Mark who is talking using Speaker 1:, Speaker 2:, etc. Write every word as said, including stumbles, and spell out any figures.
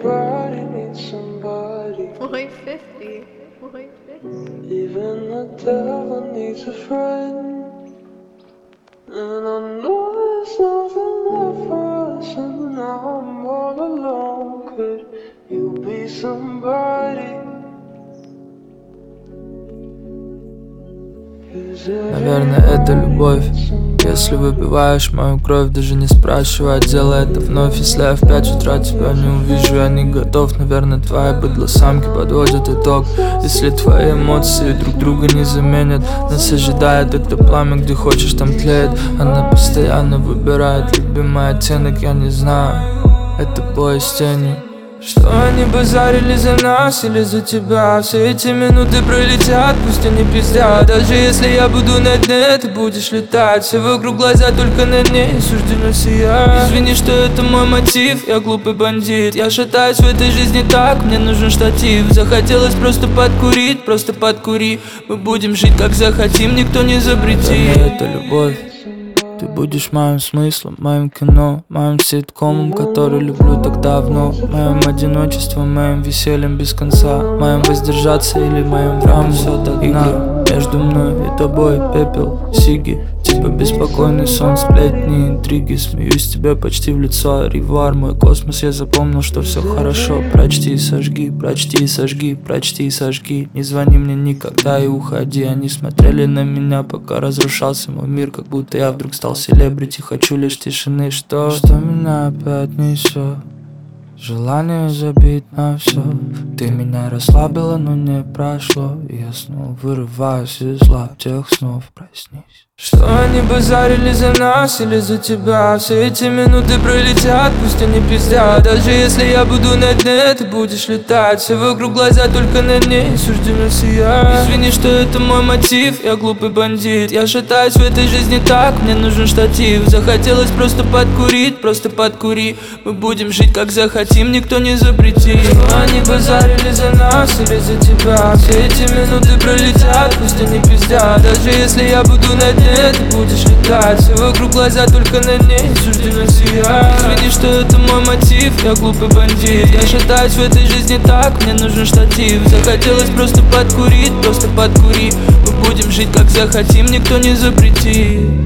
Speaker 1: Everybody needs somebody.
Speaker 2: Boy fifty. Boy fifty.
Speaker 1: Even the devil needs a friend. And I know there's nothing left for us, and now I'm all alone. Could you be somebody?
Speaker 3: Наверное, это любовь. Если выпиваешь мою кровь, даже не спрашивая, делай это вновь. Если я в пять утра тебя не увижу, я не готов. Наверное, твои быдло-самки подводят итог. Если твои эмоции друг друга не заменят, нас ожидает это пламя, где хочешь, там тлеет. Она постоянно выбирает любимый оттенок, я не знаю. Это бой с тенью. Что они базарили за нас или за тебя? Все эти минуты пролетят, пусть они пиздят. Даже если я буду на дне, ты будешь летать. Все вокруг глаза только на ней суждено сиять. Извини, что это мой мотив, я глупый бандит. Я шатаюсь в этой жизни так, мне нужен штатив. Захотелось просто подкурить, просто подкури. Мы будем жить как захотим, никто не запретит. Это любовь. Ты будешь моим смыслом, моим кино, моим ситкомом, который люблю так давно. Моим одиночеством, моим весельем без конца, моим воздержаться или моим врагом. Все так игра между мной и тобой, пепел, сиги. Типа беспокойный сон, сплетни, интриги. Смеюсь тебе почти в лицо, ревуар, мой космос. Я запомнил, что все хорошо. Прочти и сожги, прочти и сожги, прочти и сожги. Не звони мне никогда и уходи. Они смотрели на меня, пока разрушался мой мир, как будто я вдруг стал селебрити. Хочу лишь тишины, что Что меня опять несет. Желание забить на все. Ты меня расслабила, но не прошло. И я снова вырываюсь из лап тех снов. Проснись. Что они базарили за нас или за тебя? Все эти минуты пролетят, пусть они пиздят. Даже если я буду на дне, ты будешь летать. Все вокруг глаза только на ней суждено сиять. Извини, что это мой мотив, я глупый бандит. Я шатаюсь в этой жизни так, мне нужен штатив. Захотелось просто подкурить, просто подкури. Мы будем жить как захотим, никто не запретит. Что они базарили за нас или за тебя? Все эти минуты пролетят, пусть они пиздят. Даже если я буду на дне, ты будешь летать. Все вокруг глаза только на ней суждено сиять. Извини, что это мой мотив, я глупый бандит. Я шатаюсь в этой жизни так, мне нужен штатив. Захотелось просто подкурить, просто подкури. Мы будем жить как захотим, никто не запретит.